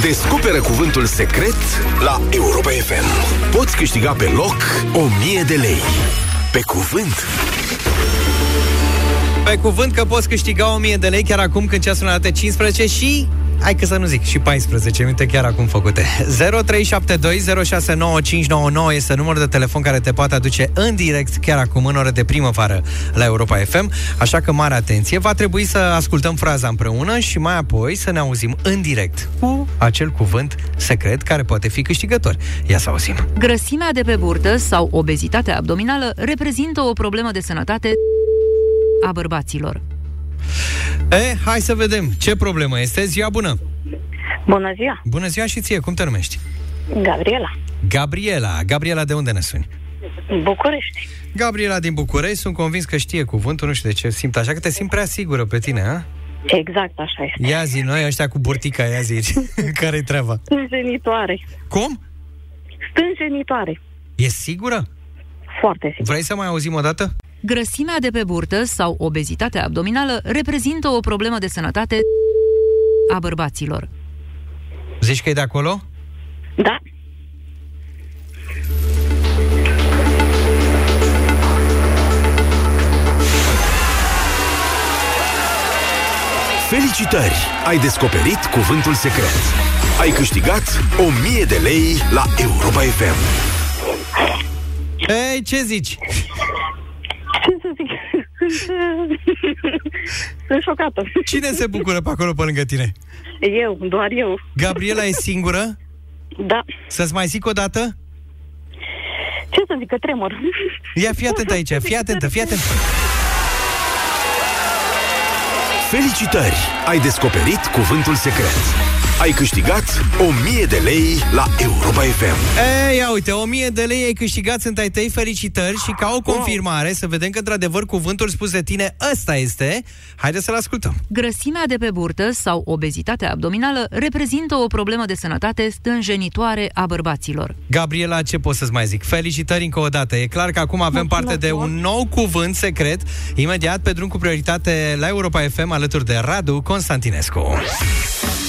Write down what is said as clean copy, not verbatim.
Descoperă cuvântul secret la Europa FM. Poți câștiga pe loc 1000 de lei. Pe cuvânt. Pe cuvânt că poți câștiga 1000 de lei chiar acum când ceasul arată 15 și... hai că să nu zic, și 14 minute chiar acum făcute. 0372069599 este numărul de telefon care te poate aduce în direct chiar acum în oră de primăvară la Europa FM. Așa că mare atenție, va trebui să ascultăm fraza împreună și mai apoi să ne auzim în direct cu acel cuvânt secret care poate fi câștigător. Ia să auzim. Grăsimea de pe burtă sau obezitatea abdominală reprezintă o problemă de sănătate a bărbaților. Hai să vedem ce problemă este. Ziua bună! Bună ziua! Bună ziua și ție, cum te numești? Gabriela. Gabriela, de unde ne suni? București. Gabriela din București, sunt convins că știe cuvântul, nu știu de ce simt așa, că te simt prea sigură pe tine, a? Exact așa este. Ia zi, noi ăștia cu burtica, ia zi, care-i treaba? Stânjenitoare. Cum? Stânjenitoare. E sigură? Foarte sigur. Vrei să mai auzim o dată? Grăsimea de pe burtă sau obezitatea abdominală reprezintă o problemă de sănătate a bărbaților. Zici că e de acolo? Da. Felicitări! Ai descoperit cuvântul secret. Ai câștigat 1000 de lei la Europa FM. Ei, ce zici? Ce să zic? Sunt șocată. Cine se bucură pe acolo pe lângă tine? Eu, doar eu. Gabriela e singură? Da. Să-ți mai zic o dată? Ce să zic, că tremur. Ia, fii atentă aici, fii atentă. Felicitări! Ai descoperit cuvântul secret. Ai câștigat 1000 de lei la Europa FM. Ei, ia uite, 1000 de lei ai câștigat, sunt ai tăi, felicitări. Și ca o confirmare, să vedem că într-adevăr cuvântul spus de tine ăsta este. Haideți să-l ascultăm. Grăsimea de pe burtă sau obezitatea abdominală reprezintă o problemă de sănătate stânjenitoare a bărbaților. Gabriela, ce pot să-ți mai zic? Felicitări încă o dată. E clar că acum avem parte de un nou cuvânt secret. Imediat pe drum cu prioritate la Europa FM alături de Radu Constantinescu.